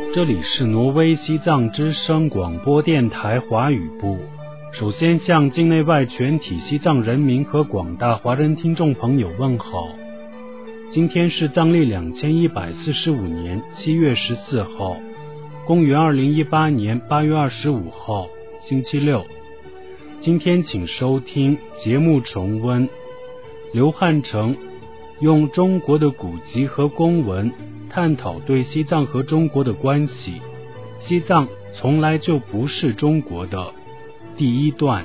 这里是挪威西藏之声广播电台华语部。首先向境内外全体西藏人民和广大华人听众朋友问好。今天是藏历2145年7月14号，公元2018年8月25号，星期六。今天请收听节目重温刘汉成用中国的古籍和公文探讨对西藏和中国的关系，西藏从来就不是中国的第一段。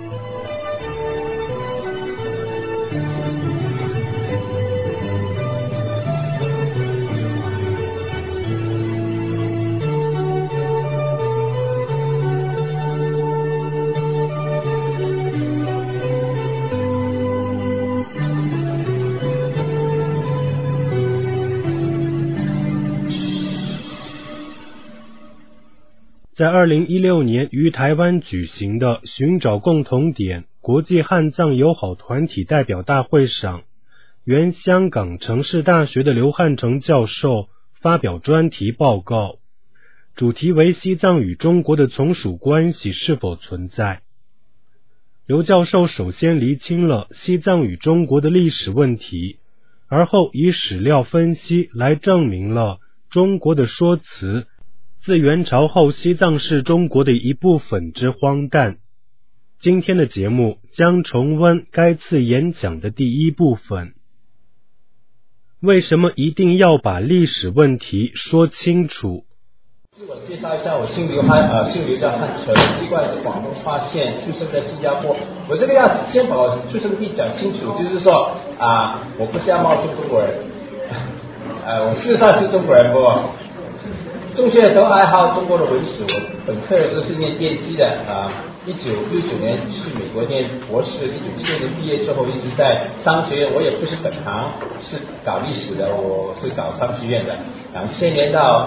在2016年于台湾举行的寻找共同点国际汉藏友好团体代表大会上，原香港城市大学的刘汉成教授发表专题报告，主题为西藏与中国的从属关系是否存在。刘教授首先厘清了西藏与中国的历史问题，而后以史料分析来证明了中国的说辞自元朝后西藏是中国的一部分之荒诞。今天的节目将重温该次演讲的第一部分。为什么一定要把历史问题说清楚？ 自我介绍一下，我姓刘叫汉成，籍贯是广东花县，出生在新加坡。我这个要先把我出生地讲清楚，就是说我不是要冒充中国人，我事实上是中国人，不过中学的时候爱好中国的文史，我本科的时候是念电机的1969年去美国念博士，1970年毕业之后一直在商学院，我也不是本行，是搞历史的，我是搞商学院的。2000年到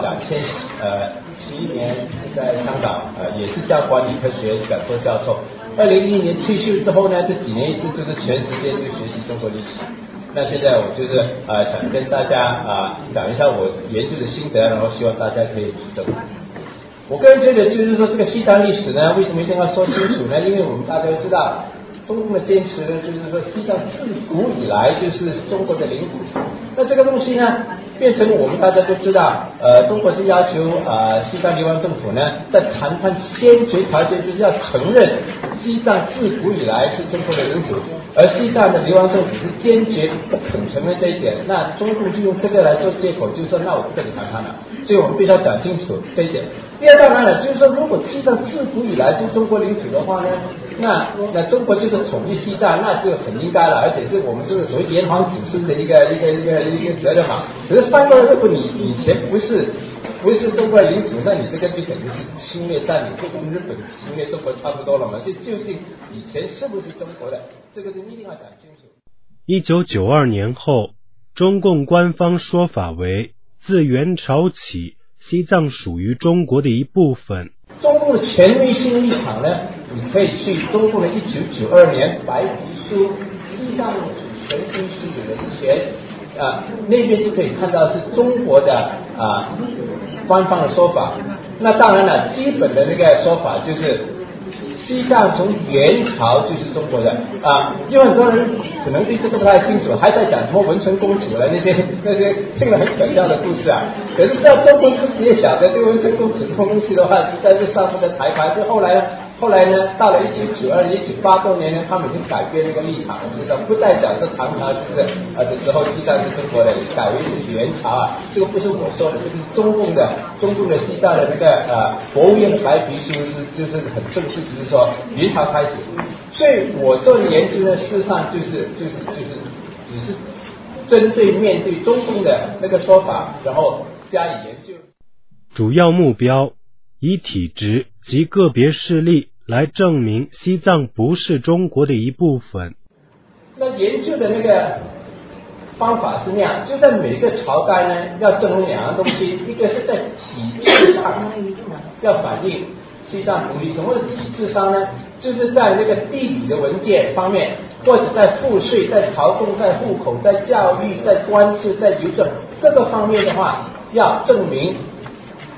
2011年在香港也是教管理科学讲座教授。2011年退休之后呢，这几年一直就是全时间就学习中国历史。那现在我就是想跟大家讲一下我研究的心得，然后希望大家可以指正。我个人觉得就是说这个西藏历史呢，为什么一定要说清楚呢？因为我们大家都知道，中共的坚持呢，就是说西藏自古以来就是中国的领土。那这个东西呢，变成我们大家都知道，中国是要求西藏流亡政府呢，在谈判先决条件就是要承认西藏自古以来是中国的领土，而西藏的流亡政府是坚决不肯承认这一点。那中共就用这个来做借口，就是说那我不跟你谈判了。所以我们必须要讲清楚这一点。第二，当然了，就是说如果西藏自古以来是中国领土的话呢，那中国就是统一西藏，那就很应该了，而且是我们这个所谓炎黄子孙的一个责任嘛。可是翻过来，如果你以前不是中国的领土，那你这个就等于是侵略占领，就跟日本侵略中国差不多了嘛。所以究竟以前是不是中国的，这个就一定要讲清楚。 1992年后，中共官方说法为自元朝起，西藏属于中国的一部分。 中共的权威性立场呢，你可以去中共的1992年白皮书《西藏主权应属有人权》那边就可以看到是中国的官方的说法。那当然了，基本的那个说法就是西藏从元朝就是中国的因为很多人可能对这个不太清楚，还在讲什么文成公主了那些听了很可笑的故事可是在中国自己也晓得这个文成公主这种东西的话，实在是上不得台盘。就后来呢，到了1992年、1980多年呢，他们已经改变那个立场了，是的，不再讲是唐朝的时候西藏是中国的，改为是元朝这个不是我说的，这个是中共的西藏的那个国务院的白皮书就是很正式，就是说元朝开始。所以我做的研究呢，事实上就是只是针对面对中共的那个说法，然后加以研究。 主要目标以体制及个别事例来证明西藏不是中国的一部分。 那研究的那个方法是那样，就在每个朝代呢，要证明两样东西，一个是在体制上要反映西藏独立。什么是体制上呢？就是在那个地理的文件方面，或者在赋税、在劳动、在户口、在教育、在官制、在邮政各个方面的话，要证明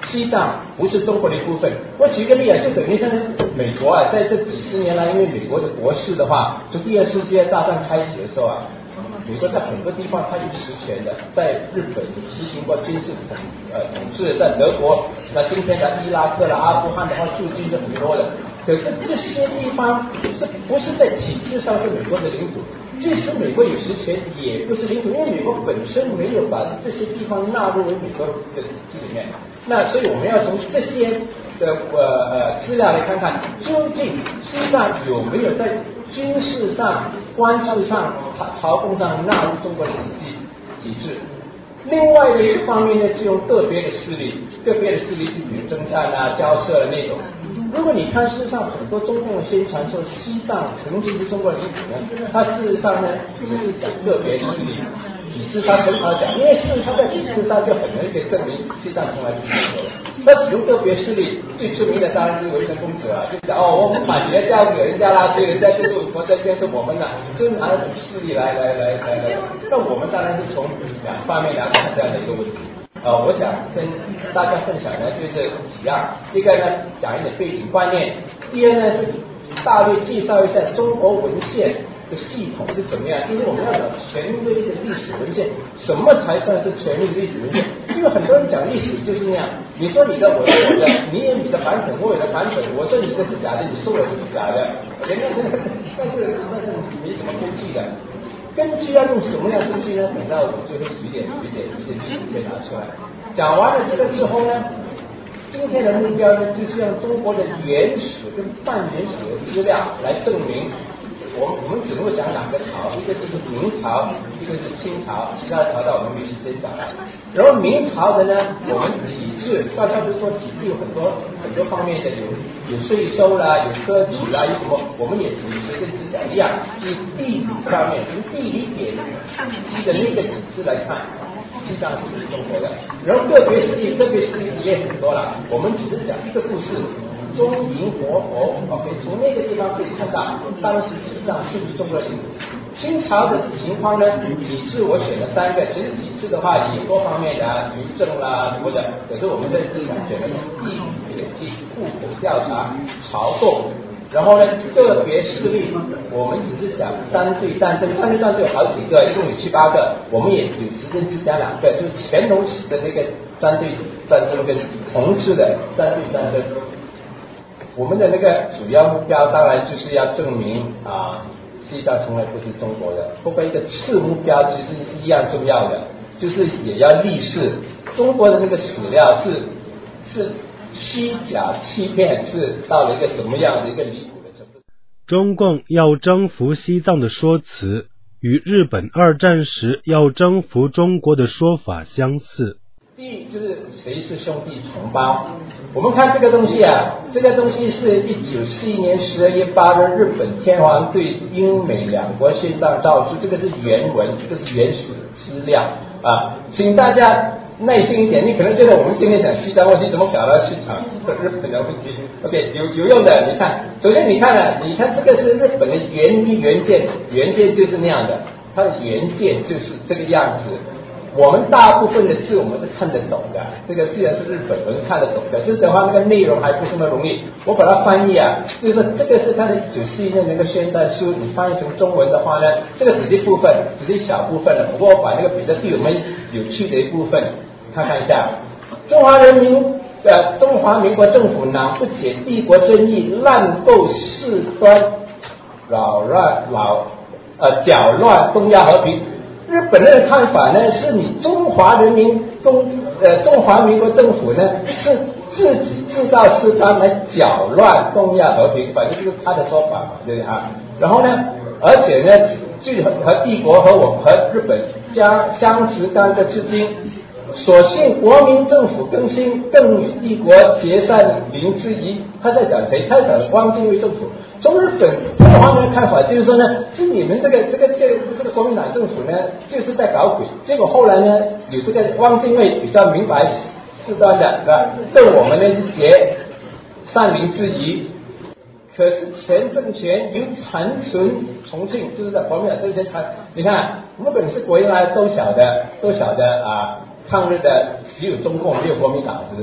西藏不是中国的一部分。我举个例啊，就等于现在美国啊，在这几十年来，因为美国的国势的话，从第二次世界大战开始的时候啊，美国在很多地方它有实权的，在日本实行过军事统治，在德国，那今天的伊拉克啦、阿富汗的话，驻军就很多的。可是这些地方，这不是在体制上是美国的领土，即使美国有实权，也不是领土，因为美国本身没有把这些地方纳入为美国的体制里面。那所以我们要从这些的资料来看看，究竟西藏有没有在军事上、关系上、朝贡上纳入中国的体制。另外的一个方面呢，就用个别的势力，就比如征战啊、交涉的那种。如果你看事实上很多中共的宣传说西藏曾经是中国的领土呢，它事实上呢只是讲个别势力，体制上很好讲，因为事实上在体制上就很容易可以证明西藏从来不是中国的。那只用个别势力，最出名的当然是维权公子啊，就讲我们把你的教给人家啦，所以人家就是我这边是我们的，就是拿这种势力来。那我们当然是从两方面来看这样的一个问题。我想跟大家分享呢，就是几样。一个呢，讲一点背景观念；第二呢，是大略介绍一下中国文献的系统是怎么样。因为我们要讲权威的历史文献，什么才算是权威的历史文献？因为很多人讲历史就是那样，你说你的，我说我的，你有你的版本，我有的版本，我说你的是假的，你说我的是假的，人家但是没什么根据的。根据要用什么样的根据呢？等到我最后有点历史可以拿出来。讲完了这个之后呢，今天的目标呢，就是用中国的原始跟半原始的资料来证明。我们只会讲两个朝，一个就是明朝，一个是清朝，其他的朝代我们没时间讲了。然后明朝的呢，我们体制，大家不是说体制有很多方面的，有税收啦，有科举啦，有什么，我们也只跟之前一样，以地理方面，从地理点基的那个体制来看，西藏是不是中国的？然后个别势力也很多了，我们只是讲一个故事。中营活佛 ，OK， 从那个地方可以看到，当时西藏是不是中国领土？清朝的情况呢？体制我选了3个，其实体制的话也多方面的啊，邮政啦什么的。可是我们这次想选的是地理统计、户口调查、朝贡。然后呢，个别势力，我们只是讲3对战争，3对战争有好几个，一共有7、8个，我们也有时间只讲2个，就是乾隆时的那个3对战争跟同治的3对战争。我们的那个主要目标当然就是要证明西藏从来不是中国的。不过一个次目标其实是一样重要的，就是也要立誓中国的那个史料是虚假欺骗，是到了一个什么样的一个离谱的程度。 中共要征服西藏的说辞与日本2战时要征服中国的说法相似。 第一就是谁是兄弟同胞。我们看这个东西啊，这个东西是1941年12月8日日本天皇对英美2国宣战诏书，这个是原文，这个是原始资料啊，请大家耐心一点。你可能觉得我们今天讲西藏问题，怎么搞到西藏日本的问题 ？OK， 有用的。你看，首先你看这个是日本的原件就是那样的，它的原件就是这个样子。我们大部分的字我们是看得懂的，这个虽然是日本人看得懂的，就是的话那个内容还不是那么容易。我把它翻译啊，就是说这个是他的1941年那个宣战书，你翻译成中文的话呢，这个只是一部分，只是一小部分了。不过我把那个比较对我们有趣的一部分看一下。中华民国政府呢不解帝国争议，滥构事端，搅乱东亚和平。日本人的看法呢，是你中华民国政府呢是自己制造事端来搅乱东亚和平，反正就是他的说法嘛，对不对啊？然后呢，而且呢，就和帝国和我们和日本相持干戈至今。所幸国民政府更新，更与帝国结善邻之谊。他在讲谁？他在讲汪精卫政府。从日本中华人的看法就是说呢，是你们这个国民党政府呢，就是在搞鬼。结果后来呢，有这个汪精卫比较明白事端的，是吧？对我们呢是结善邻之谊。可是前政权由残存重庆，就是在国民党政权你看日本是国原来都晓得啊。抗日的只有中共没有国民党，是不是？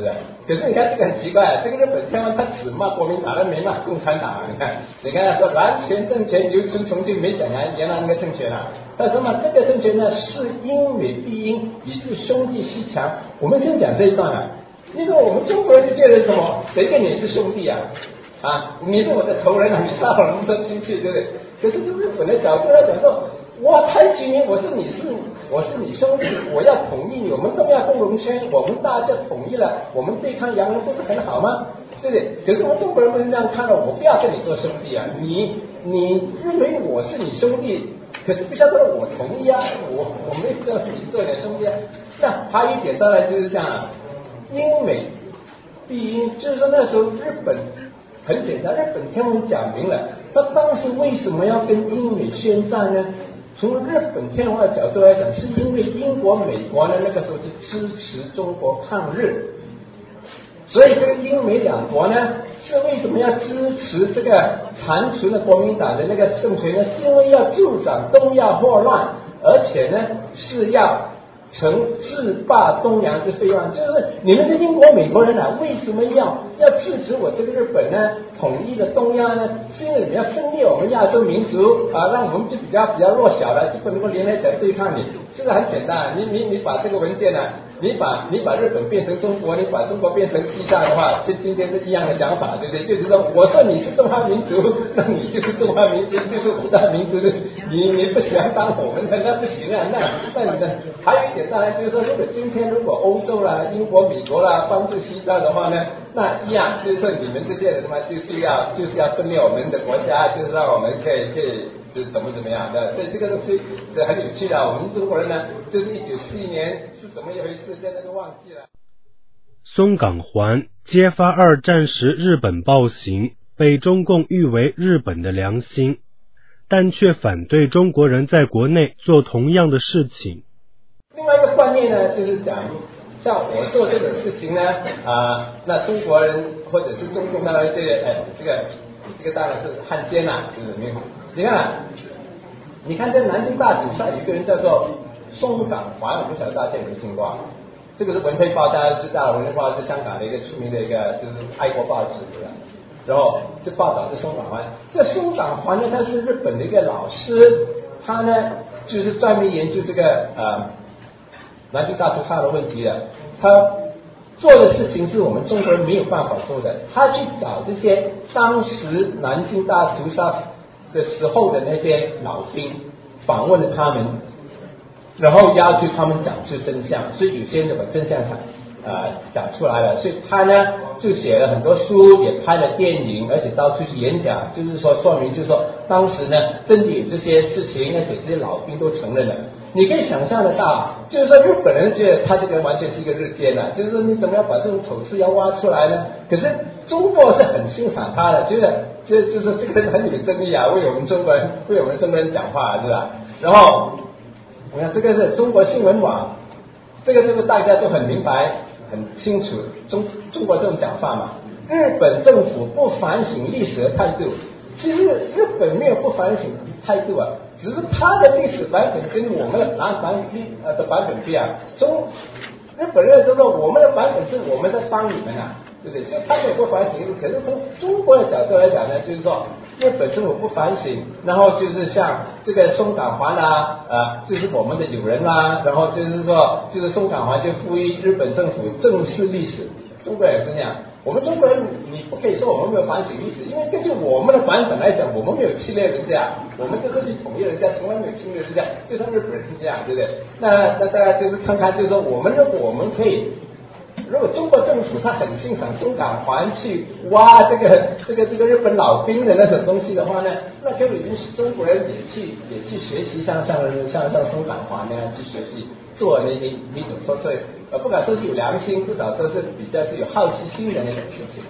可是你看这个很奇怪，这个日本天皇他只骂国民党，他没骂共产党啊。你看他说完全政权留存重庆，没讲原来那个政权啊。他说嘛，这个政权呢是英美必英，以致兄弟阋强。我们先讲这一段啊，因为我们中国人就觉得什么，谁跟你是兄弟啊？啊，你是我的仇人啊，你杀了那么多亲戚，对不对？可是从日本的角度来讲说，我台居民，我是你兄弟，我要统一你，我们东亚共荣圈，我们大家统一了，我们对抗洋人不是很好吗？对不对？可是我们中国人不是这样看的，我不要跟你做兄弟啊，你认为我是你兄弟，可是不晓得我同意啊，我没有要你做点兄弟啊。那还有一点当然就是这样，英美必英，就是说那时候日本很简单，日本天皇讲明了，他当时为什么要跟英美宣战呢？从日本天皇的角度来讲，是因为英国、美国呢那个时候是支持中国抗日，所以这个英美两国呢是为什么要支持这个残存的国民党的那个政权呢？是因为要助长东亚祸乱，而且呢是要成制霸东洋之非望，就是你们是英国、美国人啊，为什么要制止我这个日本呢？统一的东亚呢？是因为你们要分裂我们亚洲民族啊，让我们就比较弱小了，就不能够联合起来对抗你。这个很简单，你把这个文件呢，你把日本变成中国，你把中国变成西藏的话，跟今天是一样的讲法，对不对？就是说，我说你是中华民族，那你就是中华民族，就是五大民族的，你不喜欢当我们的，那不行啊，那你的还有一点。当然就是说，如果欧洲啦、英国、美国啦帮助西藏的话呢，那一样就是说你们这些人嘛，就是要分裂我们的国家，就是让我们可以就是怎么样的。所以这个东西是很有趣的。我们中国人呢，就是1941年是怎么一回事，现在都忘记了。 松冈环揭发二战时日本暴行，被中共誉为日本的良心，但却反对中国人在国内做同样的事情。 另外一个观念呢，就是讲像我做这种事情呢，那中国人或者是中共当然这个当然是汉奸啦，就是没有。你看在南京大屠杀有一个人叫做松冈环，我不晓得大家有没有听过。这个是文汇报，大家知道文汇报是香港的一个出名的一个就是爱国报纸，然后就报道这松冈环。这松冈环呢，他是日本的一个老师，他呢就是专门研究这个南京大屠杀的问题的。他做的事情是我们中国人没有办法做的，他去找这些当时南京大屠杀的时候的那些老兵，访问了他们，然后要求他们讲出真相，所以有些人把真相讲出来了，所以他呢就写了很多书，也拍了电影，而且到处去演讲，就是说说明就是说当时呢真的有这些事情，而且这些老兵都承认了。你可以想象得到，就是说日本人觉得他这个完全是一个日奸啊，就是说你怎么样把这种丑事要挖出来呢？可是中国是很欣赏他的，觉得就是这个人很有争议啊，为我们中国人讲话，是吧？然后我看这个是中国新闻网，这个大家都很明白很清楚，中国这种讲法嘛，日本政府不反省历史的态度。其实日本没有不反省态度啊，只是他的历史版本跟我们的版本不一样。从日本人就说我们的版本是我们在帮你们啊，对不对？所以他们也不反省。可是从中国的角度来讲呢，就是说日本政府不反省，然后就是像这个松冈环就是我们的友人啦，然后就是说就是松冈环就呼吁日本政府正视历史。中国人也是那样，我们中国人你不可以说我们没有反省历史，因为根据我们的版本来讲，我们没有侵略人家，我们就是去统一人家，从来没有侵略人家，就像日本人这样，对不对？那大家就是看看，就是说我们如果我们可以，如果中国政府他很欣赏松冈环去挖这个日本老兵的那种东西的话呢，那可以允许中国人也去学习像松冈环那样去学习做那种说这不敢说是有良心，至少说是比较是有好奇心的那种事情。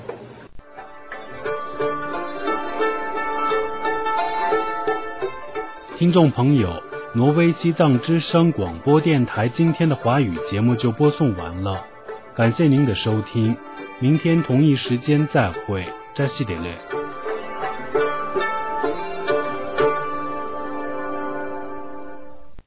听众朋友，挪威西藏之声广播电台今天的华语节目就播送完了，感谢您的收听，明天同一时间再会，扎西德勒。